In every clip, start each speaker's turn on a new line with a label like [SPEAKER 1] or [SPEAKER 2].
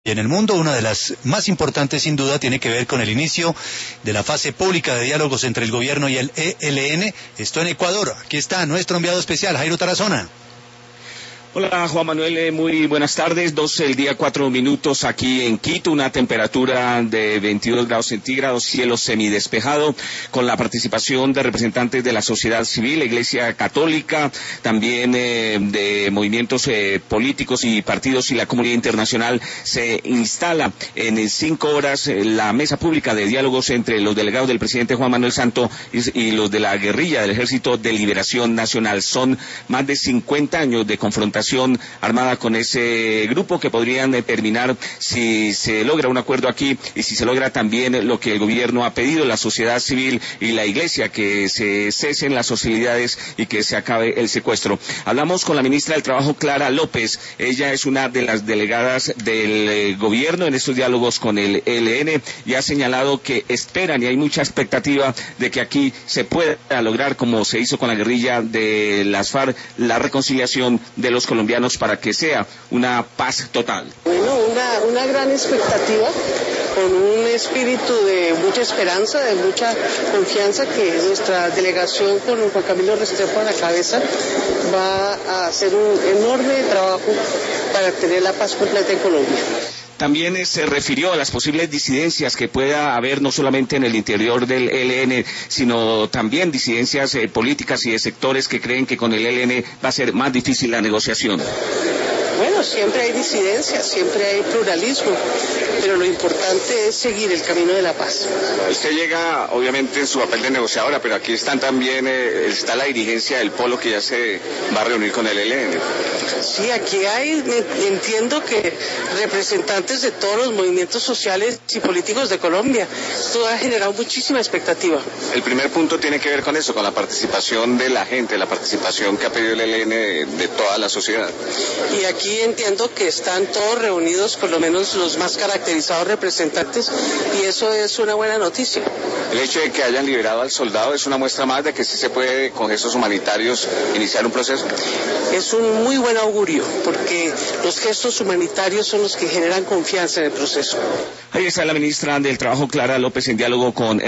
[SPEAKER 1] En el mundo, una de las más importantes, sin duda, tiene que ver con el inicio de la fase pública de diálogos entre el gobierno y el ELN. Esto en Ecuador. Aquí está nuestro enviado especial, Jairo Tarazona.
[SPEAKER 2] Hola Juan Manuel, muy buenas tardes. 12 del día, 4 minutos aquí en Quito, una temperatura de 22 grados centígrados, cielo semidespejado, con la participación de representantes de la sociedad civil, la Iglesia Católica, también de movimientos políticos y partidos, y la comunidad internacional. Se instala en 5 horas la mesa pública de diálogos entre los delegados del presidente Juan Manuel Santos y los de la guerrilla del Ejército de Liberación Nacional. Son más de 50 años de confrontación armada con ese grupo, que podrían terminar si se logra un acuerdo aquí y si se logra también lo que el gobierno ha pedido, la sociedad civil y la iglesia, que se cesen las hostilidades y que se acabe el secuestro. Hablamos con la ministra del Trabajo, Clara López. Ella es una de las delegadas del gobierno en estos diálogos con el ELN y ha señalado que esperan, y hay mucha expectativa de que aquí se pueda lograr, como se hizo con la guerrilla de las FARC, la reconciliación de los colombianos para que sea una paz total.
[SPEAKER 3] Bueno, una gran expectativa, con un espíritu de mucha esperanza, de mucha confianza, que nuestra delegación con Juan Camilo Restrepo a la cabeza va a hacer un enorme trabajo para tener la paz completa en Colombia.
[SPEAKER 2] También se refirió a las posibles disidencias que pueda haber, no solamente en el interior del ELN, sino también disidencias políticas y de sectores que creen que con el ELN va a ser más difícil la negociación.
[SPEAKER 3] Bueno, siempre hay disidencias, siempre hay pluralismo, pero lo importante es seguir el camino de la paz.
[SPEAKER 2] Usted llega, obviamente, en su papel de negociadora, pero aquí está la dirigencia del polo que ya se va a reunir con el ELN.
[SPEAKER 3] Sí, aquí entiendo que representantes de todos los movimientos sociales y políticos de Colombia. Esto ha generado muchísima expectativa.
[SPEAKER 2] El primer punto tiene que ver con eso, con la participación de la gente, la participación que ha pedido el ELN de toda la sociedad.
[SPEAKER 3] Y aquí entiendo que están todos reunidos, por lo menos los más caracterizados representantes, y eso es una buena noticia.
[SPEAKER 2] El hecho de que hayan liberado al soldado es una muestra más de que sí se puede, con gestos humanitarios, iniciar un proceso.
[SPEAKER 3] Es un muy buen augurio, porque los gestos humanitarios son los que generan confianza en el proceso.
[SPEAKER 2] Ahí está la ministra del Trabajo, Clara López, en diálogo con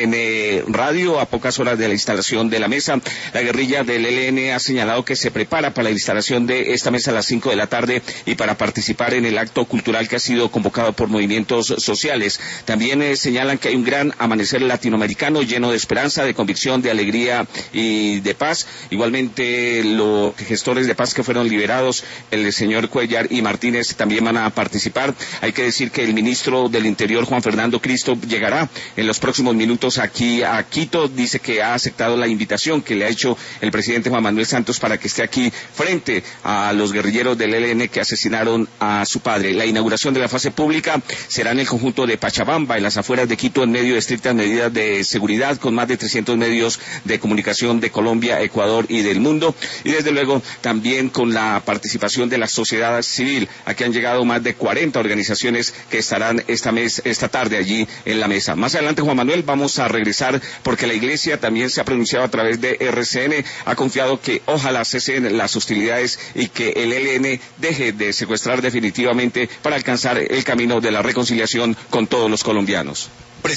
[SPEAKER 2] RCN Radio, a pocas horas de la instalación de la mesa. La guerrilla del ELN ha señalado que se prepara para la instalación de esta mesa a las 5 de la tarde y para participar en el acto cultural que ha sido convocado por movimientos sociales. También señalan que hay un gran amanecer latinoamericano lleno de esperanza, de convicción, de alegría y de paz. Igualmente, los gestores de paz que fueron liberados, el señor Cuellar y Martínez, también van a participar. Hay que decir que el ministro del Interior, Juan Fernando Cristo, llegará en los próximos minutos aquí a Quito. Dice que ha aceptado la invitación que le ha hecho el presidente Juan Manuel Santos para que esté aquí frente a los guerrilleros del ELN que asesinaron a su padre. La inauguración de la fase pública será en el conjunto de Pachabamba, en las afueras de Quito, en medio de estrictas medidas de seguridad, con más de 300 medios de comunicación de Colombia, Ecuador y del mundo, y desde luego también con la participación de la sociedad civil. Aquí han llegado más de 40 organizaciones que estarán esta tarde allí en la mesa. Más adelante, Juan Manuel, vamos a regresar porque la iglesia también se ha pronunciado a través de RCN, ha confiado que ojalá cesen las hostilidades y que el ELN deje de secuestrar definitivamente para alcanzar el camino de la reconciliación con todos los colombianos.